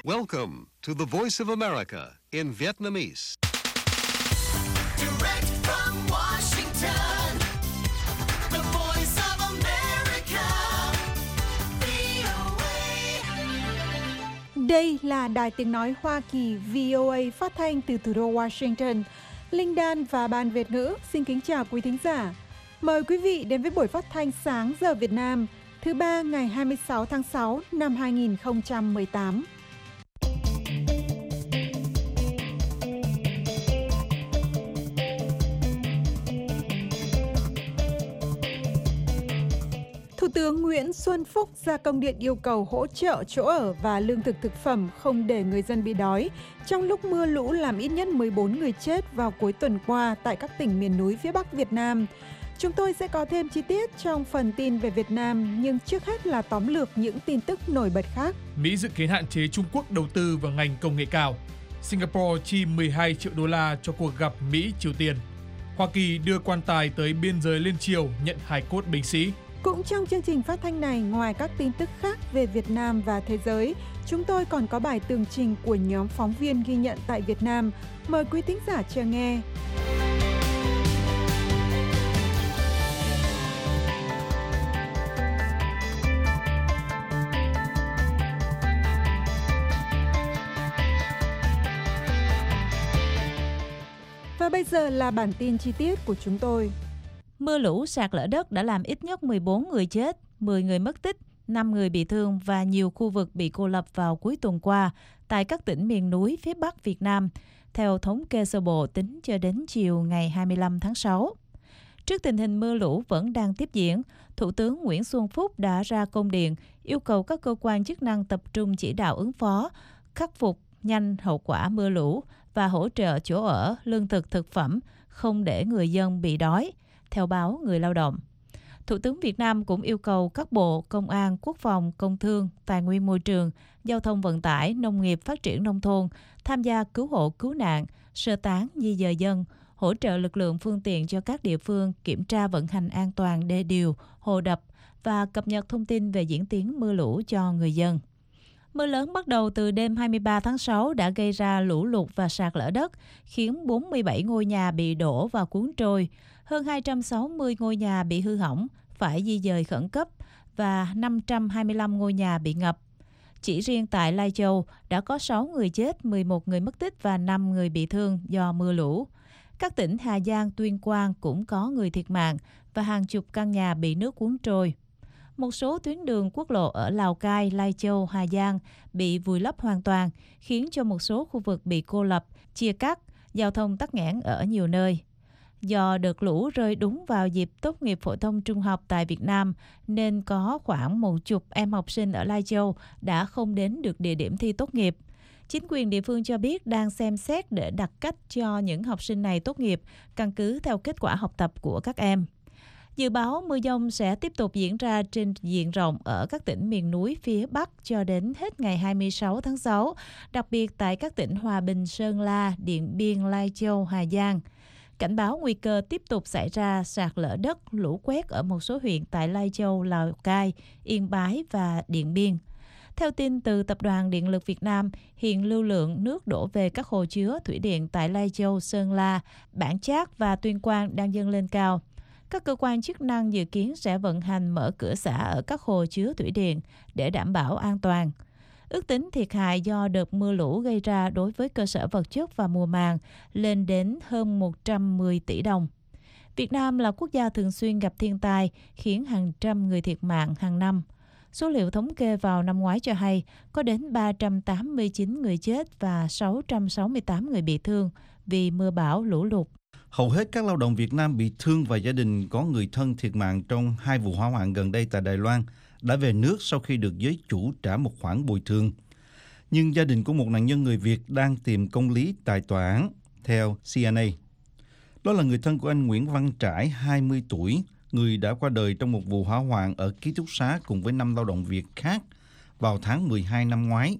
Welcome to the Voice of America in Vietnamese. Direct from Washington, the Voice of America, VOA. Đây là Đài Tiếng Nói Hoa Kỳ VOA phát thanh từ thủ đô Washington. Linh Dan và Ban Việt ngữ xin kính chào quý thính giả. Mời quý vị đến với buổi phát thanh sáng giờ Việt Nam, thứ ba ngày 26 tháng 6 năm 2018. Thủ tướng Nguyễn Xuân Phúc ra công điện yêu cầu hỗ trợ chỗ ở và lương thực thực phẩm không để người dân bị đói trong lúc mưa lũ làm ít nhất 14 người chết vào cuối tuần qua tại các tỉnh miền núi phía Bắc Việt Nam. Chúng tôi sẽ có thêm chi tiết trong phần tin về Việt Nam, nhưng trước hết là tóm lược những tin tức nổi bật khác. Mỹ dự kiến hạn chế Trung Quốc đầu tư vào ngành công nghệ cao. Singapore chi 12 triệu đô la cho cuộc gặp Mỹ-Triều Tiên. Hoa Kỳ đưa quan tài tới biên giới Liên Triều nhận hài cốt binh sĩ. Cũng trong chương trình phát thanh này, ngoài các tin tức khác về Việt Nam và thế giới, chúng tôi còn có bài tường trình của nhóm phóng viên ghi nhận tại Việt Nam. Mời quý thính giả chờ nghe. Và bây giờ là bản tin chi tiết của chúng tôi. Mưa lũ sạt lở đất đã làm ít nhất 14 người chết, 10 người mất tích, 5 người bị thương và nhiều khu vực bị cô lập vào cuối tuần qua tại các tỉnh miền núi phía Bắc Việt Nam, theo thống kê sơ bộ tính cho đến chiều ngày 25 tháng 6. Trước tình hình mưa lũ vẫn đang tiếp diễn, Thủ tướng Nguyễn Xuân Phúc đã ra công điện yêu cầu các cơ quan chức năng tập trung chỉ đạo ứng phó, khắc phục nhanh hậu quả mưa lũ và hỗ trợ chỗ ở, lương thực thực phẩm, không để người dân bị đói, theo báo Người Lao động. Thủ tướng Việt Nam cũng yêu cầu các bộ Công an, Quốc phòng, Công thương, Tài nguyên môi trường, Giao thông vận tải, Nông nghiệp phát triển nông thôn tham gia cứu hộ cứu nạn, sơ tán di dời dân, hỗ trợ lực lượng phương tiện cho các địa phương kiểm tra vận hành an toàn đê điều, hồ đập và cập nhật thông tin về diễn tiến mưa lũ cho người dân. Mưa lớn bắt đầu từ đêm 23 tháng 6 đã gây ra lũ lụt và sạt lở đất, khiến 47 ngôi nhà bị đổ và cuốn trôi, hơn 260 ngôi nhà bị hư hỏng, phải di dời khẩn cấp và 525 ngôi nhà bị ngập. Chỉ riêng tại Lai Châu đã có 6 người chết, 11 người mất tích và 5 người bị thương do mưa lũ. Các tỉnh Hà Giang, Tuyên Quang cũng có người thiệt mạng và hàng chục căn nhà bị nước cuốn trôi. Một số tuyến đường quốc lộ ở Lào Cai, Lai Châu, Hà Giang bị vùi lấp hoàn toàn, khiến cho một số khu vực bị cô lập, chia cắt, giao thông tắc nghẽn ở nhiều nơi. Do đợt lũ rơi đúng vào dịp tốt nghiệp phổ thông trung học tại Việt Nam, nên có khoảng 10 em học sinh ở Lai Châu đã không đến được địa điểm thi tốt nghiệp. Chính quyền địa phương cho biết đang xem xét để đặt cách cho những học sinh này tốt nghiệp, căn cứ theo kết quả học tập của các em. Dự báo mưa dông sẽ tiếp tục diễn ra trên diện rộng ở các tỉnh miền núi phía Bắc cho đến hết ngày 26 tháng 6, đặc biệt tại các tỉnh Hòa Bình, Sơn La, Điện Biên, Lai Châu, Hà Giang. Cảnh báo nguy cơ tiếp tục xảy ra sạt lở đất, lũ quét ở một số huyện tại Lai Châu, Lào Cai, Yên Bái và Điện Biên. Theo tin từ Tập đoàn Điện lực Việt Nam, hiện lưu lượng nước đổ về các hồ chứa thủy điện tại Lai Châu, Sơn La, Bản Chát và Tuyên Quang đang dâng lên cao. Các cơ quan chức năng dự kiến sẽ vận hành mở cửa xả ở các hồ chứa thủy điện để đảm bảo an toàn. Ước tính thiệt hại do đợt mưa lũ gây ra đối với cơ sở vật chất và mùa màng lên đến hơn 110 tỷ đồng. Việt Nam là quốc gia thường xuyên gặp thiên tai, khiến hàng trăm người thiệt mạng hàng năm. Số liệu thống kê vào năm ngoái cho hay có đến 389 người chết và 668 người bị thương vì mưa bão lũ lụt. Hầu hết các lao động Việt Nam bị thương và gia đình có người thân thiệt mạng trong 2 vụ hỏa hoạn gần đây tại Đài Loan đã về nước sau khi được giới chủ trả một khoản bồi thường. Nhưng gia đình của một nạn nhân người Việt đang tìm công lý tại tòa án, theo CNA. Đó là người thân của anh Nguyễn Văn Trải, 20 tuổi, người đã qua đời trong một vụ hỏa hoạn ở ký túc xá cùng với 5 lao động Việt khác vào tháng 12 năm ngoái.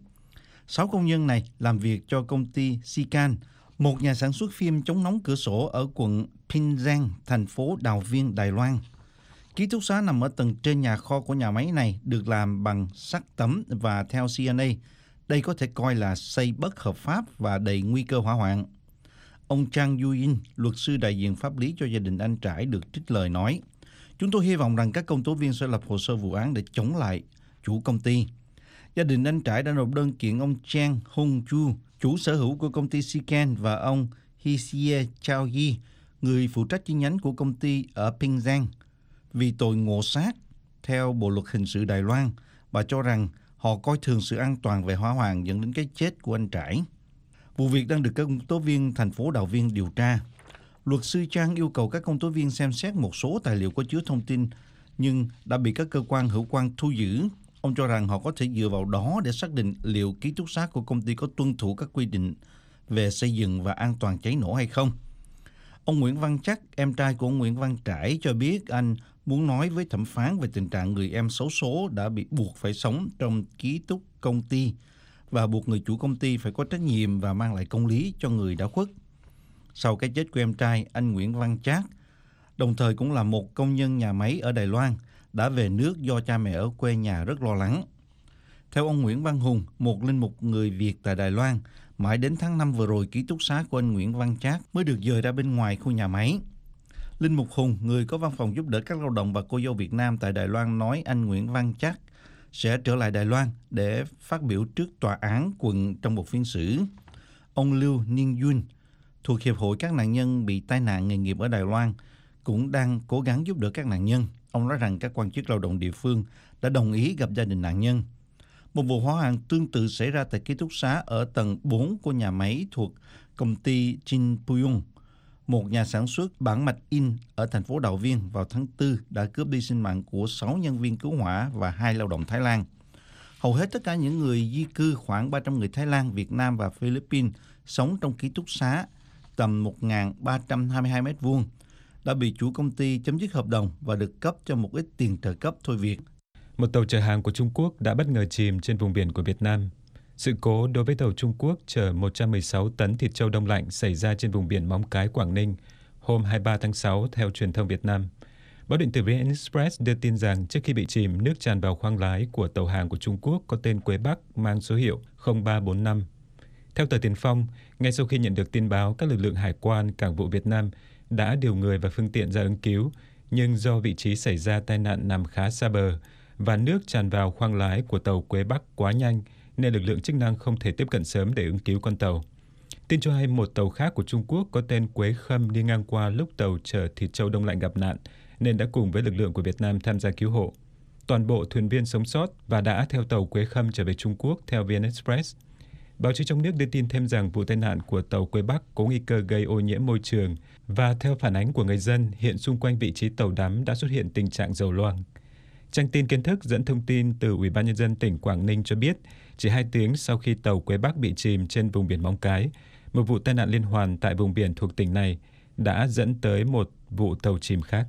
6 công nhân này làm việc cho công ty Sican, một nhà sản xuất phim chống nóng cửa sổ ở quận Pinggiang, thành phố Đào Viên, Đài Loan. Ký túc xá nằm ở tầng trên nhà kho của nhà máy này được làm bằng sắt tấm và theo CNA, Đây có thể coi là xây bất hợp pháp và đầy nguy cơ hỏa hoạn. Ông Chang Yu-in, luật sư đại diện pháp lý cho gia đình anh Trải được trích lời nói, chúng tôi hy vọng rằng các công tố viên sẽ lập hồ sơ vụ án để chống lại chủ công ty. Gia đình anh Trải đã nộp đơn kiện ông Chang Hong-ju, chủ sở hữu của công ty Siken, và ông Hsieh Chao-yi, người phụ trách chi nhánh của công ty ở Pinggiang, vì tội ngộ sát theo Bộ luật hình sự Đài Loan, và cho rằng họ coi thường sự an toàn về hỏa hoạn dẫn đến cái chết của anh Trải. Vụ việc đang được các công tố viên thành phố Đào Viên điều tra. Luật sư Chang yêu cầu các công tố viên xem xét một số tài liệu có chứa thông tin nhưng đã bị các cơ quan hữu quan thu giữ. Ông cho rằng họ có thể dựa vào đó để xác định liệu ký túc xá của công ty có tuân thủ các quy định về xây dựng và an toàn cháy nổ hay không. Ông Nguyễn Văn Chắc, em trai của ông Nguyễn Văn Trải, cho biết anh muốn nói với thẩm phán về tình trạng người em xấu số đã bị buộc phải sống trong ký túc công ty và buộc người chủ công ty phải có trách nhiệm và mang lại công lý cho người đã khuất. Sau cái chết của em trai, anh Nguyễn Văn Trác, đồng thời cũng là một công nhân nhà máy ở Đài Loan, đã về nước do cha mẹ ở quê nhà rất lo lắng. Theo ông Nguyễn Văn Hùng, một linh mục người Việt tại Đài Loan, mãi đến tháng 5 vừa rồi, ký túc xá của anh Nguyễn Văn Trác mới được dời ra bên ngoài khu nhà máy. Linh mục Hùng, người có văn phòng giúp đỡ các lao động và cô dâu Việt Nam tại Đài Loan, nói anh Nguyễn Văn Trác sẽ trở lại Đài Loan để phát biểu trước tòa án quận trong một phiên xử. Ông Lưu Ninh Duyên, thuộc Hiệp hội các nạn nhân bị tai nạn nghề nghiệp ở Đài Loan, cũng đang cố gắng giúp đỡ các nạn nhân. Ông nói rằng các quan chức lao động địa phương đã đồng ý gặp gia đình nạn nhân. Một vụ hỏa hoạn tương tự xảy ra tại ký túc xá ở tầng 4 của nhà máy thuộc công ty Jinpuyong, một nhà sản xuất bản mạch in ở thành phố Đào Viên, vào tháng 4 đã cướp đi sinh mạng của 6 nhân viên cứu hỏa và 2 lao động Thái Lan. Hầu hết tất cả những người di cư, khoảng 300 người Thái Lan, Việt Nam và Philippines sống trong ký túc xá tầm 1.322 m2 đã bị chủ công ty chấm dứt hợp đồng và được cấp cho một ít tiền trợ cấp thôi việc. Một tàu chở hàng của Trung Quốc đã bất ngờ chìm trên vùng biển của Việt Nam. Sự cố đối với tàu Trung Quốc chở 116 tấn thịt trâu đông lạnh xảy ra trên vùng biển Móng Cái, Quảng Ninh hôm 23 tháng 6 theo truyền thông Việt Nam. Báo điện tử VN Express đưa tin rằng trước khi bị chìm, nước tràn vào khoang lái của tàu hàng của Trung Quốc có tên Quế Bắc mang số hiệu 0345. Theo tờ Tiền Phong, ngay sau khi nhận được tin báo, các lực lượng hải quan, cảng vụ Việt Nam đã điều người và phương tiện ra ứng cứu, nhưng do vị trí xảy ra tai nạn nằm khá xa bờ và nước tràn vào khoang lái của tàu Quế Bắc quá nhanh, nên lực lượng chức năng không thể tiếp cận sớm để ứng cứu con tàu. Tin cho hay một tàu khác của Trung Quốc có tên Quế Khâm đi ngang qua lúc tàu chở thịt trâu đông lạnh gặp nạn, nên đã cùng với lực lượng của Việt Nam tham gia cứu hộ. Toàn bộ thuyền viên sống sót và đã theo tàu Quế Khâm trở về Trung Quốc theo VN Express. Báo chí trong nước đưa tin thêm rằng vụ tai nạn của tàu Quế Bắc có nguy cơ gây ô nhiễm môi trường và theo phản ánh của người dân, hiện xung quanh vị trí tàu đắm đã xuất hiện tình trạng dầu loang. Trang tin Kiến thức dẫn thông tin từ Ủy ban Nhân dân tỉnh Quảng Ninh cho biết, chỉ 2 tiếng sau khi tàu Quế Bắc bị chìm trên vùng biển Móng Cái, một vụ tai nạn liên hoàn tại vùng biển thuộc tỉnh này đã dẫn tới một vụ tàu chìm khác.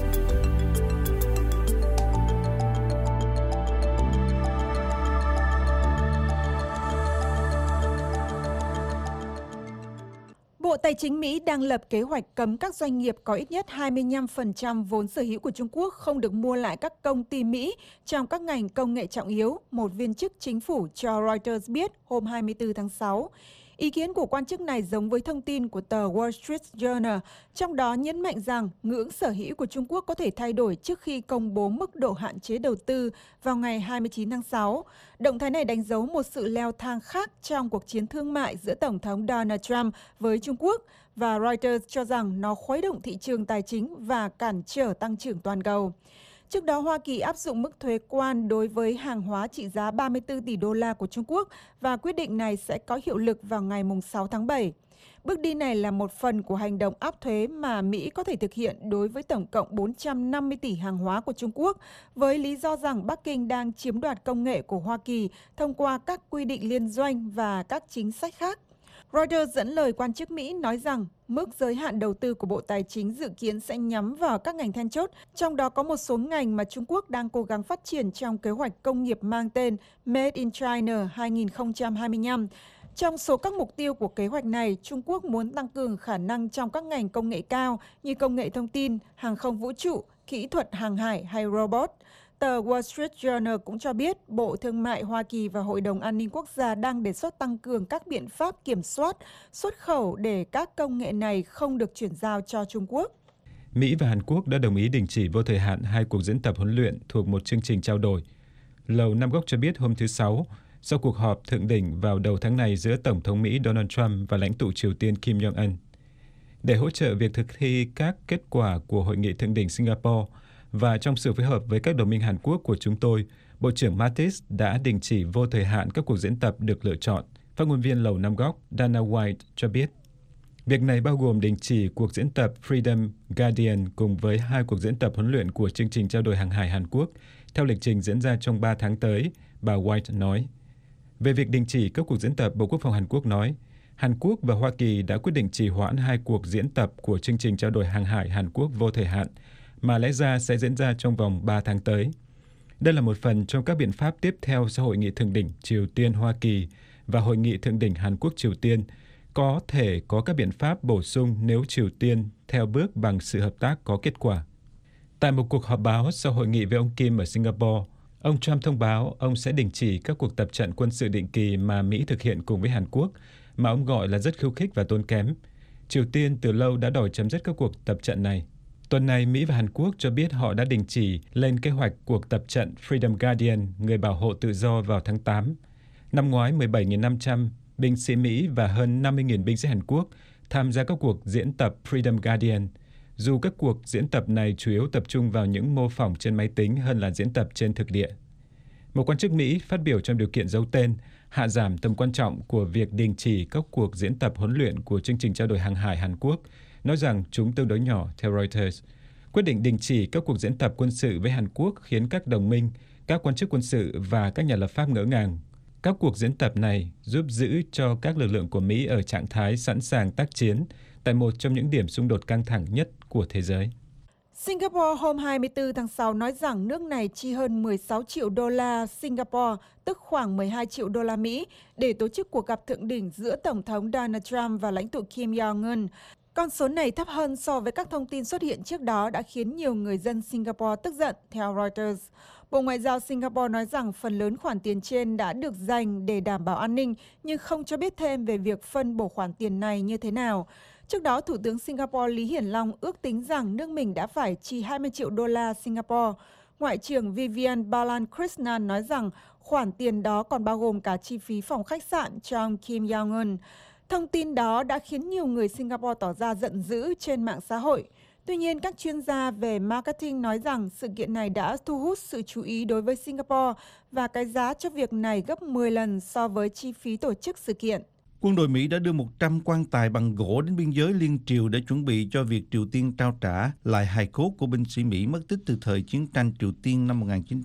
Bộ Tài chính Mỹ đang lập kế hoạch cấm các doanh nghiệp có ít nhất 25% vốn sở hữu của Trung Quốc không được mua lại các công ty Mỹ trong các ngành công nghệ trọng yếu, một viên chức chính phủ cho Reuters biết hôm 24 tháng 6. Ý kiến của quan chức này giống với thông tin của tờ Wall Street Journal, trong đó nhấn mạnh rằng ngưỡng sở hữu của Trung Quốc có thể thay đổi trước khi công bố mức độ hạn chế đầu tư vào ngày 29 tháng 6. Động thái này đánh dấu một sự leo thang khác trong cuộc chiến thương mại giữa Tổng thống Donald Trump với Trung Quốc, và Reuters cho rằng nó khuấy động thị trường tài chính và cản trở tăng trưởng toàn cầu. Trước đó, Hoa Kỳ áp dụng mức thuế quan đối với hàng hóa trị giá 34 tỷ đô la của Trung Quốc và quyết định này sẽ có hiệu lực vào ngày 6 tháng 7. Bước đi này là một phần của hành động áp thuế mà Mỹ có thể thực hiện đối với tổng cộng 450 tỷ hàng hóa của Trung Quốc, với lý do rằng Bắc Kinh đang chiếm đoạt công nghệ của Hoa Kỳ thông qua các quy định liên doanh và các chính sách khác. Reuters dẫn lời quan chức Mỹ nói rằng mức giới hạn đầu tư của Bộ Tài chính dự kiến sẽ nhắm vào các ngành then chốt, trong đó có một số ngành mà Trung Quốc đang cố gắng phát triển trong kế hoạch công nghiệp mang tên Made in China 2025. Trong số các mục tiêu của kế hoạch này, Trung Quốc muốn tăng cường khả năng trong các ngành công nghệ cao như công nghệ thông tin, hàng không vũ trụ, kỹ thuật hàng hải hay robot. Tờ Wall Street Journal cũng cho biết Bộ Thương mại Hoa Kỳ và Hội đồng An ninh Quốc gia đang đề xuất tăng cường các biện pháp kiểm soát xuất khẩu để các công nghệ này không được chuyển giao cho Trung Quốc. Mỹ và Hàn Quốc đã đồng ý đình chỉ vô thời hạn 2 cuộc diễn tập huấn luyện thuộc một chương trình trao đổi. Lầu Năm Góc cho biết hôm thứ Sáu, sau cuộc họp thượng đỉnh vào đầu tháng này giữa Tổng thống Mỹ Donald Trump và lãnh tụ Triều Tiên Kim Jong-un. Để hỗ trợ việc thực thi các kết quả của Hội nghị thượng đỉnh Singapore và trong sự phối hợp với các đồng minh Hàn Quốc của chúng tôi, Bộ trưởng Mattis đã đình chỉ vô thời hạn các cuộc diễn tập được lựa chọn, phát ngôn viên Lầu Năm Góc Dana White cho biết. Việc này bao gồm đình chỉ cuộc diễn tập Freedom Guardian cùng với 2 cuộc diễn tập huấn luyện của chương trình trao đổi hàng hải Hàn Quốc theo lịch trình diễn ra trong 3 tháng tới, bà White nói. Về việc đình chỉ các cuộc diễn tập, Bộ Quốc phòng Hàn Quốc nói, Hàn Quốc và Hoa Kỳ đã quyết định trì hoãn 2 cuộc diễn tập của chương trình trao đổi hàng hải Hàn Quốc vô thời hạn, mà lẽ ra sẽ diễn ra trong vòng 3 tháng tới. Đây là một phần trong các biện pháp tiếp theo sau Hội nghị thượng đỉnh Triều Tiên-Hoa Kỳ và Hội nghị thượng đỉnh Hàn Quốc-Triều Tiên, có thể có các biện pháp bổ sung nếu Triều Tiên theo bước bằng sự hợp tác có kết quả. Tại một cuộc họp báo sau hội nghị với ông Kim ở Singapore, ông Trump thông báo ông sẽ đình chỉ các cuộc tập trận quân sự định kỳ mà Mỹ thực hiện cùng với Hàn Quốc, mà ông gọi là rất khiêu khích và tốn kém. Triều Tiên từ lâu đã đòi chấm dứt các cuộc tập trận này. Tuần này, Mỹ và Hàn Quốc cho biết họ đã đình chỉ lên kế hoạch cuộc tập trận Freedom Guardian, người bảo hộ tự do vào tháng 8. Năm ngoái, 17.500 binh sĩ Mỹ và hơn 50.000 binh sĩ Hàn Quốc tham gia các cuộc diễn tập Freedom Guardian, dù các cuộc diễn tập này chủ yếu tập trung vào những mô phỏng trên máy tính hơn là diễn tập trên thực địa. Một quan chức Mỹ phát biểu trong điều kiện giấu tên, hạ giảm tầm quan trọng của việc đình chỉ các cuộc diễn tập huấn luyện của chương trình trao đổi hàng hải Hàn Quốc, nói rằng chúng tương đối nhỏ, theo Reuters. Quyết định đình chỉ các cuộc diễn tập quân sự với Hàn Quốc khiến các đồng minh, các quan chức quân sự và các nhà lập pháp ngỡ ngàng. Các cuộc diễn tập này giúp giữ cho các lực lượng của Mỹ ở trạng thái sẵn sàng tác chiến tại một trong những điểm xung đột căng thẳng nhất của thế giới. Singapore hôm 24 tháng 6 nói rằng nước này chi hơn 16 triệu đô la Singapore, tức khoảng 12 triệu đô la Mỹ, để tổ chức cuộc gặp thượng đỉnh giữa Tổng thống Donald Trump và lãnh tụ Kim Jong-un. Con số này thấp hơn so với các thông tin xuất hiện trước đó đã khiến nhiều người dân Singapore tức giận, theo Reuters. Bộ Ngoại giao Singapore nói rằng phần lớn khoản tiền trên đã được dành để đảm bảo an ninh, nhưng không cho biết thêm về việc phân bổ khoản tiền này như thế nào. Trước đó, Thủ tướng Singapore Lý Hiển Long ước tính rằng nước mình đã phải chi 20 triệu đô la Singapore. Ngoại trưởng Vivian Balakrishnan nói rằng khoản tiền đó còn bao gồm cả chi phí phòng khách sạn cho ông Kim Jong-un. Thông tin đó đã khiến nhiều người Singapore tỏ ra giận dữ trên mạng xã hội. Tuy nhiên, các chuyên gia về marketing nói rằng sự kiện này đã thu hút sự chú ý đối với Singapore và cái giá cho việc này gấp 10 lần so với chi phí tổ chức sự kiện. Quân đội Mỹ đã đưa 100 quan tài bằng gỗ đến biên giới liên Triều để chuẩn bị cho việc Triều Tiên trao trả lại hài cốt của binh sĩ Mỹ mất tích từ thời chiến tranh Triều Tiên năm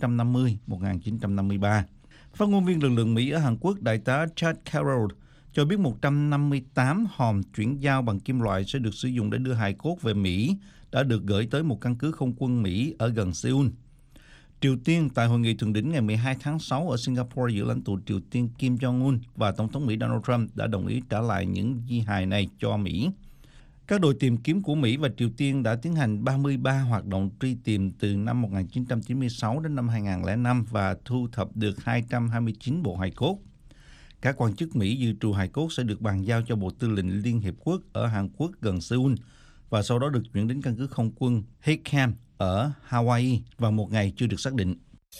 1950-1953. Phát ngôn viên lực lượng Mỹ ở Hàn Quốc, Đại tá Chad Carroll, cho biết 158 hòm chuyển giao bằng kim loại sẽ được sử dụng để đưa hài cốt về Mỹ đã được gửi tới một căn cứ không quân Mỹ ở gần Seoul. Triều Tiên tại hội nghị thượng đỉnh ngày 12 tháng 6 ở Singapore giữa lãnh tụ Triều Tiên Kim Jong-un và Tổng thống Mỹ Donald Trump đã đồng ý trả lại những di hài này cho Mỹ. Các đội tìm kiếm của Mỹ và Triều Tiên đã tiến hành 33 hoạt động truy tìm từ năm 1996 đến năm 2005 và thu thập được 229 bộ hài cốt. Các quan chức Mỹ dự trù hài cốt sẽ được bàn giao cho Bộ Tư lệnh Liên Hiệp Quốc ở Hàn Quốc gần Seoul và sau đó được chuyển đến căn cứ không quân Hickam ở Hawaii vào một ngày chưa được xác định.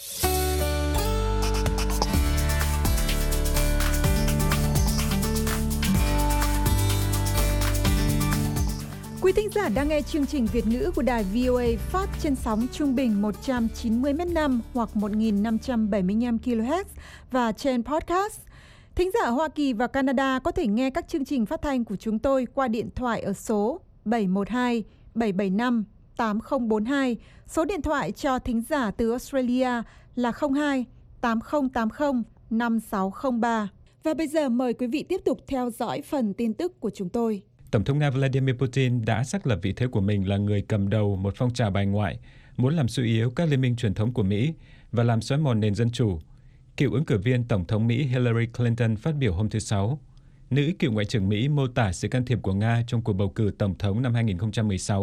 Quý thính giả đang nghe chương trình Việt ngữ của đài VOA phát trên sóng trung bình 190 m/5 hoặc 1.575 kHz và trên podcast. Thính giả ở Hoa Kỳ và Canada có thể nghe các chương trình phát thanh của chúng tôi qua điện thoại ở số 712 775 8042. Số điện thoại cho thính giả từ Australia là 02 8080 5603. Và bây giờ mời quý vị tiếp tục theo dõi phần tin tức của chúng tôi. Tổng thống Nga Vladimir Putin đã xác lập vị thế của mình là người cầm đầu một phong trào bài ngoại, muốn làm suy yếu các liên minh truyền thống của Mỹ và làm xói mòn nền dân chủ. Cựu ứng cử viên Tổng thống Mỹ Hillary Clinton phát biểu hôm thứ Sáu. Nữ cựu Ngoại trưởng Mỹ mô tả sự can thiệp của Nga trong cuộc bầu cử Tổng thống năm 2016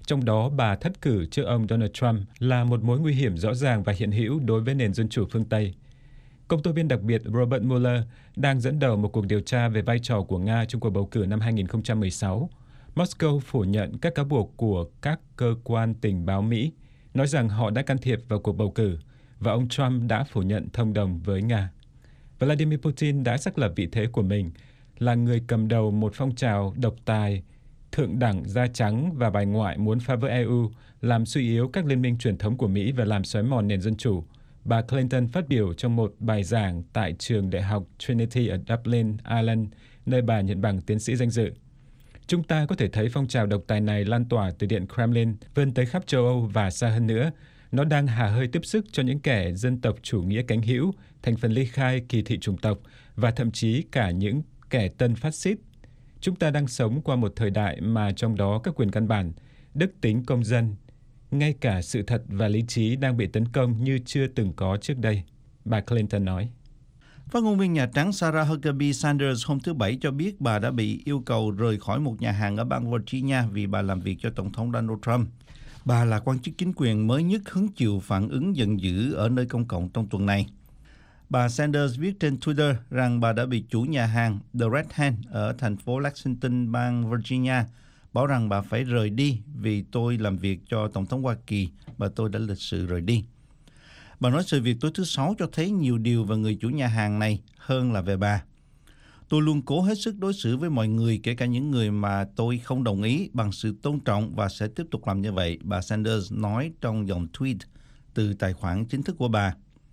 Trong đó, bà thất cử trước ông Donald Trump là một mối nguy hiểm rõ ràng và hiện hữu đối với nền dân chủ phương Tây. Công tố viên đặc biệt Robert Mueller đang dẫn đầu một cuộc điều tra về vai trò của Nga trong cuộc bầu cử năm 2016. Moscow phủ nhận các cáo buộc của các cơ quan tình báo Mỹ, nói rằng họ đã can thiệp vào cuộc bầu cử, và ông Trump đã phủ nhận thông đồng với Nga. Vladimir Putin đã xác lập vị thế của mình là người cầm đầu một phong trào độc tài, thượng đẳng, da trắng và bài ngoại muốn phá vỡ EU, làm suy yếu các liên minh truyền thống của Mỹ và làm xói mòn nền dân chủ. Bà Clinton phát biểu trong một bài giảng tại trường đại học Trinity ở Dublin, Ireland, nơi bà nhận bằng tiến sĩ danh dự. Chúng ta có thể thấy phong trào độc tài này lan tỏa từ Điện Kremlin, vươn tới khắp châu Âu và xa hơn nữa. Nó đang hà hơi tiếp sức cho những kẻ dân tộc chủ nghĩa cánh hữu, thành phần ly khai, kỳ thị chủng tộc và thậm chí cả những kẻ tân phát xít. Chúng ta đang sống qua một thời đại mà trong đó các quyền căn bản, đức tính công dân, ngay cả sự thật và lý trí đang bị tấn công như chưa từng có trước đây, bà Clinton nói. Phát ngôn viên Nhà Trắng Sarah Huckabee Sanders hôm thứ Bảy cho biết bà đã bị yêu cầu rời khỏi một nhà hàng ở bang Virginia vì bà làm việc cho Tổng thống Donald Trump. Bà là quan chức chính quyền mới nhất hứng chịu phản ứng giận dữ ở nơi công cộng trong tuần này. Bà Sanders viết trên Twitter rằng bà đã bị chủ nhà hàng The Red Hen ở thành phố Lexington, bang Virginia, bảo rằng bà phải rời đi vì tôi làm việc cho Tổng thống Hoa Kỳ và tôi đã lịch sự rời đi. Bà nói sự việc tối thứ Sáu cho thấy nhiều điều về người chủ nhà hàng này hơn là về bà. Tôi luôn cố hết sức đối xử với mọi người, kể cả những người mà tôi không đồng ý, bằng sự tôn trọng và sẽ tiếp tục làm như vậy, bà Sanders nói trong dòng tweet từ tài khoản chính thức của bà.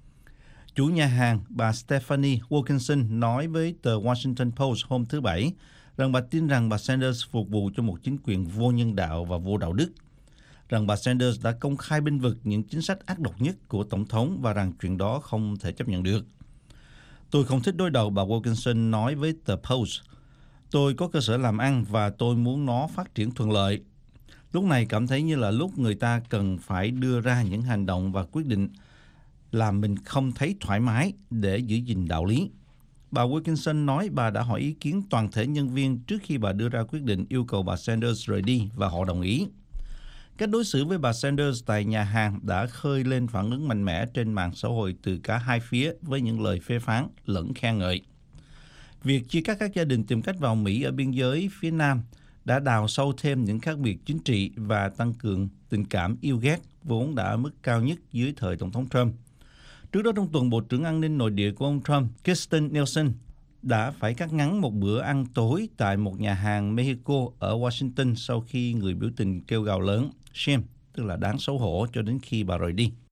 Chủ nhà hàng, bà Stephanie Wilkinson nói với tờ Washington Post hôm thứ Bảy rằng bà tin rằng bà Sanders phục vụ cho một chính quyền vô nhân đạo và vô đạo đức, rằng bà Sanders đã công khai bênh vực những chính sách ác độc nhất của Tổng thống và rằng chuyện đó không thể chấp nhận được. Tôi không thích đối đầu, bà Wilkinson nói với tờ Post. Tôi có cơ sở làm ăn và tôi muốn nó phát triển thuận lợi. Lúc này cảm thấy như là lúc người ta cần phải đưa ra những hành động và quyết định làm mình không thấy thoải mái để giữ gìn đạo lý. Bà Wilkinson nói bà đã hỏi ý kiến toàn thể nhân viên trước khi bà đưa ra quyết định yêu cầu bà Sanders rời đi và họ đồng ý. Cách đối xử với bà Sanders tại nhà hàng đã khơi lên phản ứng mạnh mẽ trên mạng xã hội từ cả hai phía với những lời phê phán lẫn khen ngợi. Việc chia cắt các gia đình tìm cách vào Mỹ ở biên giới phía Nam đã đào sâu thêm những khác biệt chính trị và tăng cường tình cảm yêu ghét vốn đã ở mức cao nhất dưới thời Tổng thống Trump. Trước đó trong tuần, Bộ trưởng An ninh Nội địa của ông Trump, Kirstjen Nielsen, đã phải cắt ngắn một bữa ăn tối tại một nhà hàng Mexico ở Washington sau khi người biểu tình kêu gào lớn "shame", tức là đáng xấu hổ, cho đến khi bà rời đi.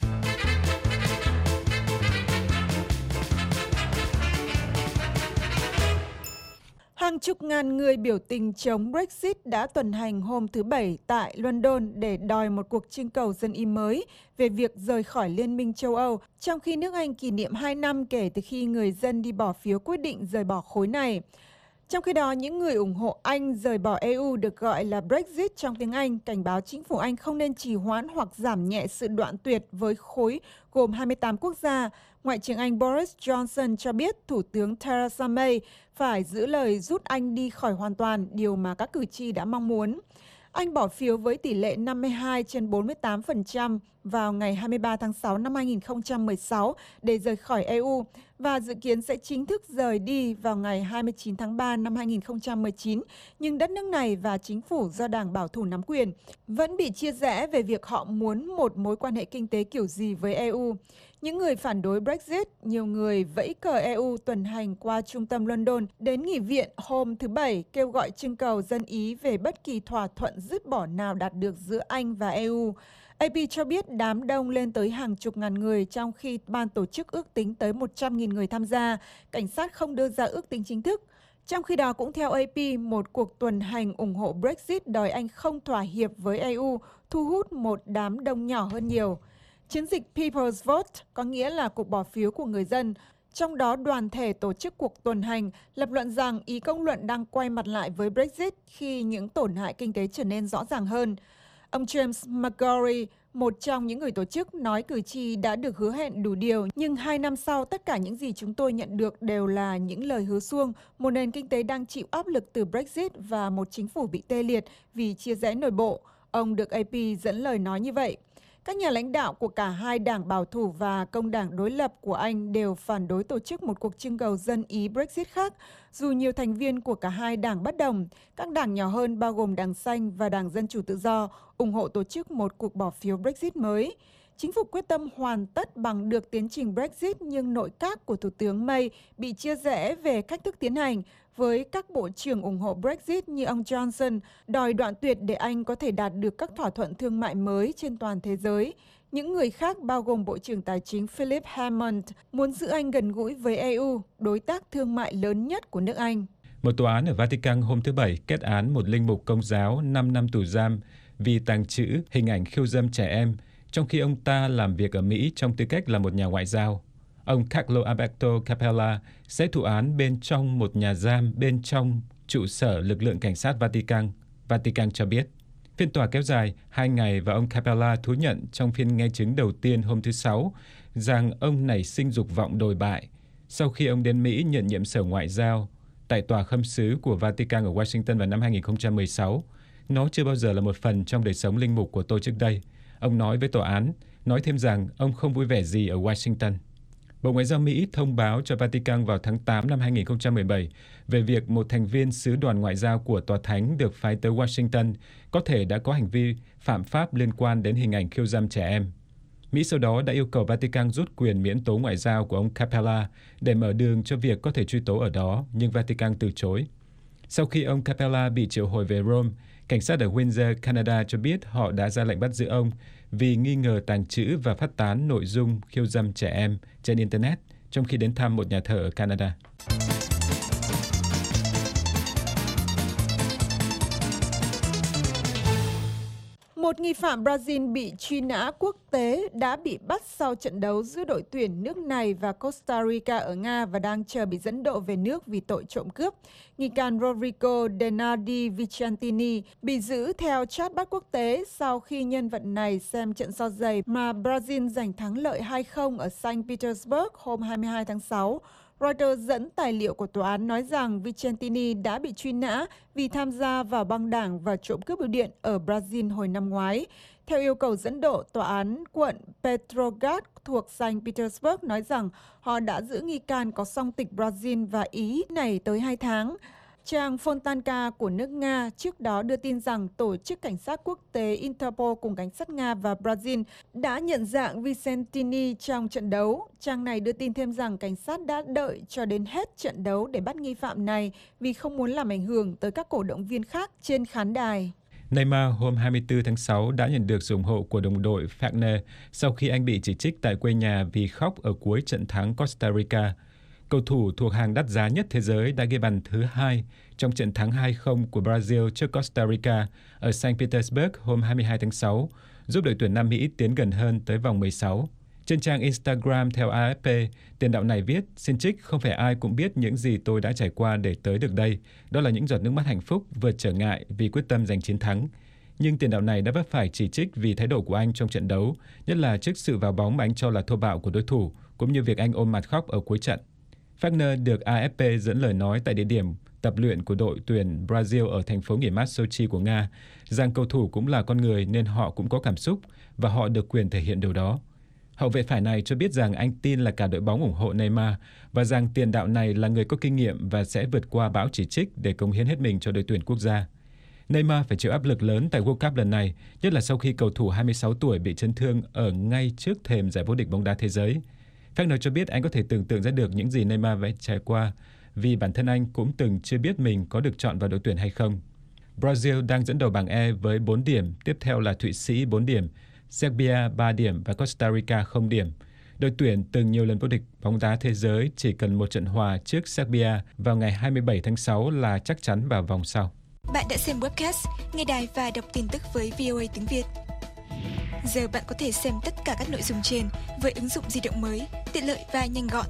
Hàng chục ngàn người biểu tình chống Brexit đã tuần hành hôm thứ Bảy tại London để đòi một cuộc trưng cầu dân Ý mới về việc rời khỏi Liên minh châu Âu, trong khi nước Anh kỷ niệm 2 năm kể từ khi người dân đi bỏ phiếu quyết định rời bỏ khối này. Trong khi đó, những người ủng hộ Anh rời bỏ EU, được gọi là Brexit trong tiếng Anh, cảnh báo chính phủ Anh không nên trì hoãn hoặc giảm nhẹ sự đoạn tuyệt với khối gồm 28 quốc gia. Ngoại trưởng Anh Boris Johnson cho biết Thủ tướng Theresa May phải giữ lời rút Anh đi khỏi hoàn toàn, điều mà các cử tri đã mong muốn. Anh bỏ phiếu với tỷ lệ 52/48% vào ngày 23 tháng 6 năm 2016 để rời khỏi EU và dự kiến sẽ chính thức rời đi vào ngày 29 tháng 3 năm 2019. Nhưng đất nước này và chính phủ do Đảng Bảo thủ nắm quyền vẫn bị chia rẽ về việc họ muốn một mối quan hệ kinh tế kiểu gì với EU. Những người phản đối Brexit, nhiều người vẫy cờ EU tuần hành qua trung tâm London đến nghị viện hôm thứ Bảy, kêu gọi trưng cầu dân Ý về bất kỳ thỏa thuận dứt bỏ nào đạt được giữa Anh và EU. AP cho biết đám đông lên tới hàng chục ngàn người, trong khi ban tổ chức ước tính tới 100.000 người tham gia. Cảnh sát không đưa ra ước tính chính thức. Trong khi đó, cũng theo AP, một cuộc tuần hành ủng hộ Brexit đòi Anh không thỏa hiệp với EU thu hút một đám đông nhỏ hơn nhiều. Chiến dịch People's Vote có nghĩa là cuộc bỏ phiếu của người dân. Trong đó, đoàn thể tổ chức cuộc tuần hành lập luận rằng ý công luận đang quay mặt lại với Brexit khi những tổn hại kinh tế trở nên rõ ràng hơn. Ông James McGorry, một trong những người tổ chức, nói cử tri đã được hứa hẹn đủ điều, nhưng 2 năm sau tất cả những gì chúng tôi nhận được đều là những lời hứa suông, một nền kinh tế đang chịu áp lực từ Brexit và một chính phủ bị tê liệt vì chia rẽ nội bộ. Ông được AP dẫn lời nói như vậy. Các nhà lãnh đạo của cả hai đảng bảo thủ và công đảng đối lập của Anh đều phản đối tổ chức một cuộc trưng cầu dân Ý Brexit khác, dù nhiều thành viên của cả hai đảng bất đồng. Các đảng nhỏ hơn bao gồm Đảng Xanh và Đảng Dân Chủ Tự Do ủng hộ tổ chức một cuộc bỏ phiếu Brexit mới. Chính phủ quyết tâm hoàn tất bằng được tiến trình Brexit, nhưng nội các của Thủ tướng May bị chia rẽ về cách thức tiến hành, với các bộ trưởng ủng hộ Brexit như ông Johnson đòi đoạn tuyệt để Anh có thể đạt được các thỏa thuận thương mại mới trên toàn thế giới. Những người khác bao gồm Bộ trưởng Tài chính Philip Hammond muốn giữ Anh gần gũi với EU, đối tác thương mại lớn nhất của nước Anh. Một tòa án ở Vatican hôm thứ Bảy kết án một linh mục Công giáo 5 năm tù giam vì tàng trữ hình ảnh khiêu dâm trẻ em, trong khi ông ta làm việc ở Mỹ trong tư cách là một nhà ngoại giao. Ông Carlo Alberto Capella sẽ thụ án bên trong một nhà giam bên trong trụ sở lực lượng cảnh sát Vatican, Vatican cho biết. Phiên tòa kéo dài 2 ngày và ông Capella thú nhận trong phiên nghe chứng đầu tiên hôm thứ Sáu rằng ông nảy sinh dục vọng đồi bại sau khi ông đến Mỹ nhận nhiệm sở ngoại giao tại tòa khâm sứ của Vatican ở Washington vào năm 2016. Nó chưa bao giờ là một phần trong đời sống linh mục của tôi trước đây. Ông nói với tòa án, nói thêm rằng ông không vui vẻ gì ở Washington. Bộ Ngoại giao Mỹ thông báo cho Vatican vào tháng 8 năm 2017 về việc một thành viên sứ đoàn ngoại giao của Tòa Thánh được phái tới Washington có thể đã có hành vi phạm pháp liên quan đến hình ảnh khiêu dâm trẻ em. Mỹ sau đó đã yêu cầu Vatican rút quyền miễn tố ngoại giao của ông Capella để mở đường cho việc có thể truy tố ở đó, nhưng Vatican từ chối. Sau khi ông Capella bị triệu hồi về Rome, cảnh sát ở Windsor, Canada cho biết họ đã ra lệnh bắt giữ ông vì nghi ngờ tàng trữ và phát tán nội dung khiêu dâm trẻ em trên Internet trong khi đến thăm một nhà thờ ở Canada. Một nghi phạm Brazil bị truy nã quốc tế đã bị bắt sau trận đấu giữa đội tuyển nước này và Costa Rica ở Nga và đang chờ bị dẫn độ về nước vì tội trộm cướp. Nghi can Rodrigo Denardi Vicentini bị giữ theo chat bắt quốc tế sau khi nhân vật này xem trận so giày mà Brazil giành thắng lợi 2-0 ở Saint Petersburg hôm 22 tháng 6. Reuters dẫn tài liệu của tòa án nói rằng Vicentini đã bị truy nã vì tham gia vào băng đảng và trộm cướp bưu điện ở Brazil hồi năm ngoái. Theo yêu cầu dẫn độ, tòa án quận Petrograd thuộc Saint Petersburg nói rằng họ đã giữ nghi can có song tịch Brazil và Ý này tới 2 tháng. Trang Fontanka của nước Nga trước đó đưa tin rằng tổ chức cảnh sát quốc tế Interpol cùng cảnh sát Nga và Brazil đã nhận dạng Vicentini trong trận đấu. Trang này đưa tin thêm rằng cảnh sát đã đợi cho đến hết trận đấu để bắt nghi phạm này vì không muốn làm ảnh hưởng tới các cổ động viên khác trên khán đài. Neymar hôm 24 tháng 6 đã nhận được sự ủng hộ của đồng đội Fagner sau khi anh bị chỉ trích tại quê nhà vì khóc ở cuối trận thắng Costa Rica. Cầu thủ thuộc hàng đắt giá nhất thế giới đã ghi bàn thứ 2 trong trận thắng 2-0 của Brazil trước Costa Rica ở Saint Petersburg hôm 22 tháng 6, giúp đội tuyển Nam Mỹ tiến gần hơn tới vòng 16. Trên trang Instagram theo AFP, tiền đạo này viết, xin trích, không phải ai cũng biết những gì tôi đã trải qua để tới được đây. Đó là những giọt nước mắt hạnh phúc vượt trở ngại vì quyết tâm giành chiến thắng. Nhưng tiền đạo này đã vấp phải chỉ trích vì thái độ của anh trong trận đấu, nhất là trước sự vào bóng mà anh cho là thô bạo của đối thủ, cũng như việc anh ôm mặt khóc ở cuối trận. Fagner được AFP dẫn lời nói tại địa điểm tập luyện của đội tuyển Brazil ở thành phố nghỉ mát Sochi của Nga, rằng cầu thủ cũng là con người nên họ cũng có cảm xúc và họ được quyền thể hiện điều đó. Hậu vệ phải này cho biết rằng anh tin là cả đội bóng ủng hộ Neymar và rằng tiền đạo này là người có kinh nghiệm và sẽ vượt qua bão chỉ trích để cống hiến hết mình cho đội tuyển quốc gia. Neymar phải chịu áp lực lớn tại World Cup lần này, nhất là sau khi cầu thủ 26 tuổi bị chấn thương ở ngay trước thềm giải vô địch bóng đá thế giới. Fagner cho biết anh có thể tưởng tượng ra được những gì Neymar phải trải qua vì bản thân anh cũng từng chưa biết mình có được chọn vào đội tuyển hay không. Brazil đang dẫn đầu bảng E với 4 điểm, tiếp theo là Thụy Sĩ 4 điểm, Serbia 3 điểm và Costa Rica 0 điểm. Đội tuyển từng nhiều lần vô địch bóng đá thế giới chỉ cần một trận hòa trước Serbia vào ngày 27 tháng 6 là chắc chắn vào vòng sau. Bạn đã xem webcast, nghe đài và đọc tin tức với VOA tiếng Việt. Giờ bạn có thể xem tất cả các nội dung trên với ứng dụng di động mới, tiện lợi và nhanh gọn.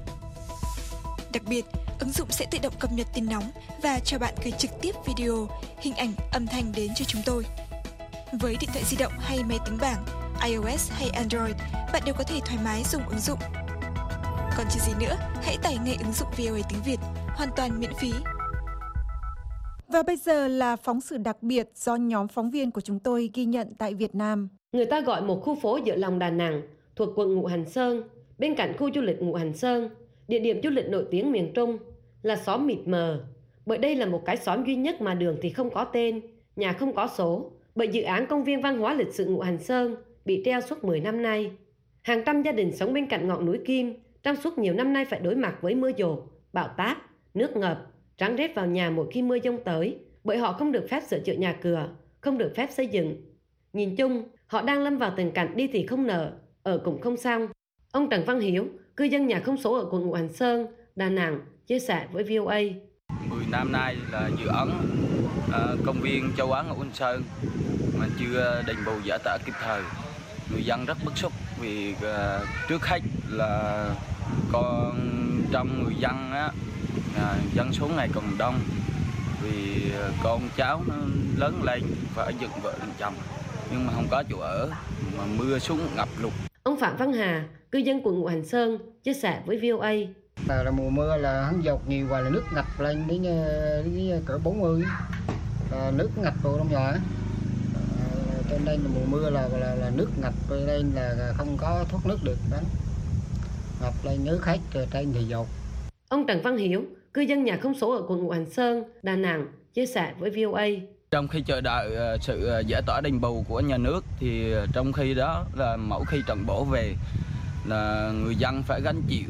Đặc biệt, ứng dụng sẽ tự động cập nhật tin nóng và cho bạn gửi trực tiếp video, hình ảnh, âm thanh đến cho chúng tôi. Với điện thoại di động hay máy tính bảng, iOS hay Android, bạn đều có thể thoải mái dùng ứng dụng. Còn chờ gì nữa, hãy tải ngay ứng dụng VOA tiếng Việt, hoàn toàn miễn phí. Và bây giờ là phóng sự đặc biệt do nhóm phóng viên của chúng tôi ghi nhận tại Việt Nam. Người ta gọi một khu phố giữa lòng Đà Nẵng thuộc quận Ngũ Hành Sơn, bên cạnh khu du lịch Ngũ Hành Sơn, địa điểm du lịch nổi tiếng miền Trung, là xóm mịt mờ. Bởi đây là một cái xóm duy nhất mà đường thì không có tên, nhà không có số, bởi dự án công viên văn hóa lịch sử Ngũ Hành Sơn bị treo suốt 10 năm nay. Hàng trăm gia đình sống bên cạnh ngọn núi Kim trong suốt nhiều năm nay phải đối mặt với mưa dột, bão táp, nước ngập, rắn rết vào nhà mỗi khi mưa giông tới, bởi họ không được phép sửa chữa nhà cửa, không được phép xây dựng. Nhìn chung, họ đang lâm vào tình cảnh đi thì không nở, ở cũng không xong. Ông Trần Văn Hiếu, cư dân nhà không số ở quận Ngũ Hành Sơn, Đà Nẵng, chia sẻ với VOA. 10 năm nay là dự án công viên châu Á Ngũ Hành Sơn mà chưa đền bù giải tỏa kịp thời. Người dân rất bức xúc vì trước hết là trong người dân á, dân số ngày càng đông, vì con cháu nó lớn lên phải dựng vợ dựng chồng nhưng mà không có chỗ ở, mà mưa xuống ngập lụt. Ông Phạm Văn Hà, cư dân quận Ngũ Hành Sơn, chia sẻ với VOA. Là mùa mưa là hắn dột nhiều và là nước ngập lên đến cỡ 40, nước ngập vào trong nhà. Cho nên là mùa mưa là nước ngập lên là không có thoát nước được đó. Ngập lên nước hết rồi trên thì dột. Ông Trần Văn Hiếu, cư dân nhà không số ở quận Ngũ Hành Sơn, Đà Nẵng, chia sẻ với VOA. Trong khi chờ đợi sự giải tỏa đền bù của nhà nước thì trong khi đó là mỗi khi trận bão về là người dân phải gánh chịu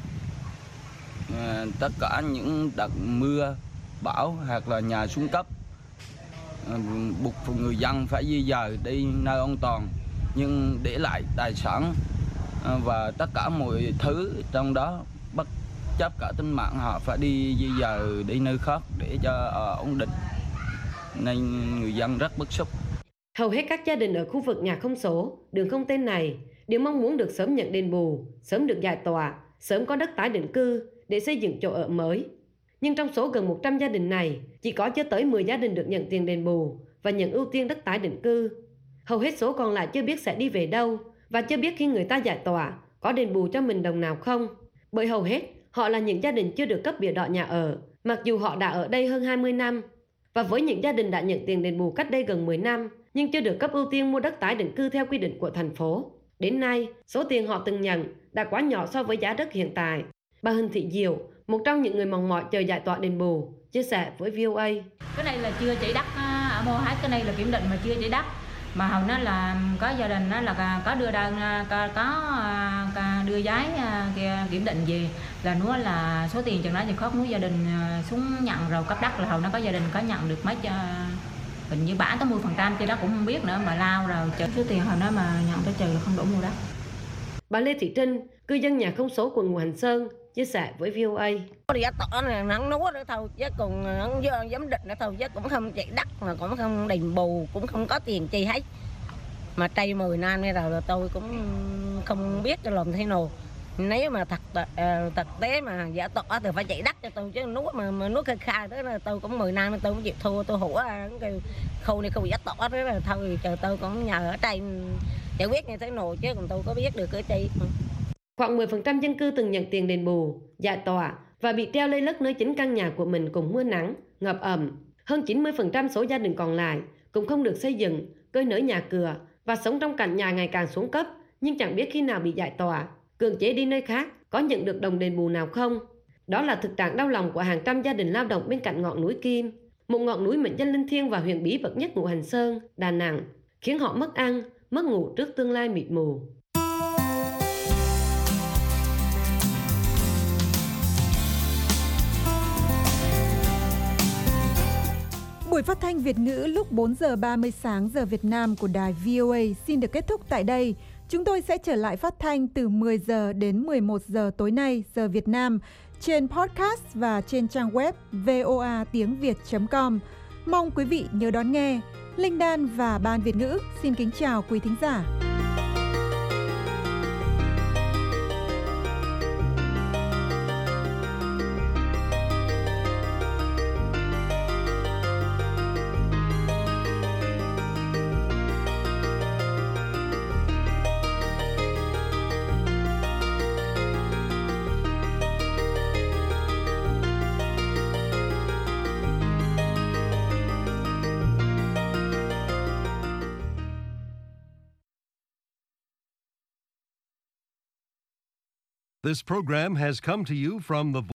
tất cả những đợt mưa bão hoặc là nhà xuống cấp, buộc người dân phải di dời đi nơi an toàn nhưng để lại tài sản và tất cả mọi thứ trong đó, bất chấp cả tính mạng họ phải đi di dời đi nơi khác để cho ổn định, nên người dân rất bức xúc. Hầu hết các gia đình ở khu vực nhà không số, đường không tên này đều mong muốn được sớm nhận đền bù, sớm được giải tỏa, sớm có đất tái định cư để xây dựng chỗ ở mới. Nhưng trong số gần 100 gia đình này, chỉ có chưa tới 10 gia đình được nhận tiền đền bù và nhận ưu tiên đất tái định cư. Hầu hết số còn lại chưa biết sẽ đi về đâu và chưa biết khi người ta giải tỏa có đền bù cho mình đồng nào không. Bởi hầu hết họ là những gia đình chưa được cấp bìa đỏ nhà ở, mặc dù họ đã ở đây hơn 20 năm. Và với những gia đình đã nhận tiền đền bù cách đây gần 10 năm nhưng chưa được cấp ưu tiên mua đất tái định cư theo quy định của thành phố, đến nay số tiền họ từng nhận đã quá nhỏ so với giá đất hiện tại. Bà Huỳnh Thị Diệu, một trong những người mong mỏi chờ giải tỏa đền bù, chia sẻ với VOA. Cái này là chưa chạy đất ở mua hết, cái này là kiểm định mà chưa chạy đất. Mà hầu nó là có gia đình đó là có đưa đơn, có đưa giấy kiểm định gì là nó là số tiền chừng đó thì khó muốn gia đình xuống nhận rồi cấp đất là hầu nó có gia đình có nhận được mấy hình như bả có 10% chứ đó cũng không biết nữa mà lao rồi chờ số tiền hầu nó mà nhận tới trừ là không đủ mua đất. Bà Lê Thị Trinh, cư dân nhà không số quận Ngũ Hành Sơn, chia sẻ với VOA. Giá tỏ này hắn nói nữa thôi chứ còn hắn giám định nữa thôi chứ cũng không chạy đất mà cũng không đền bù cũng không có tiền chi hết. Mà tây 10 năm nay rồi tôi cũng không biết cái làm thế nào. Nếu mà thực tế mà giả tỏ thì phải chạy đất cho tôi chứ nuốt mà nuốt khai đó là tôi cũng 10 năm tôi cũng chịu thua, tôi hủa cái khu này không giả tỏ đó là thôi chờ tôi cũng nhờ ở trên giải quyết như thế nào chứ còn tôi có biết được cái chi. Khoảng 10% dân cư từng nhận tiền đền bù, giải tỏa và bị treo lây lất nơi chính căn nhà của mình cùng mưa nắng, ngập ẩm. Hơn 90% số gia đình còn lại cũng không được xây dựng, cơi nới nhà cửa và sống trong cảnh nhà ngày càng xuống cấp nhưng chẳng biết khi nào bị giải tỏa, cưỡng chế đi nơi khác, có nhận được đồng đền bù nào không. Đó là thực trạng đau lòng của hàng trăm gia đình lao động bên cạnh ngọn núi Kim, một ngọn núi mệnh danh linh thiêng và huyền bí bậc nhất Ngũ Hành Sơn, Đà Nẵng, khiến họ mất ăn, mất ngủ trước tương lai mịt mù. Buổi phát thanh Việt ngữ lúc 4 giờ 30 sáng giờ Việt Nam của đài VOA xin được kết thúc tại đây. Chúng tôi sẽ trở lại phát thanh từ 10 giờ đến 11 giờ tối nay giờ Việt Nam trên podcast và trên trang web voatiengviet.com. Mong quý vị nhớ đón nghe. Linh Đan và Ban Việt ngữ xin kính chào quý thính giả. This program has come to you from the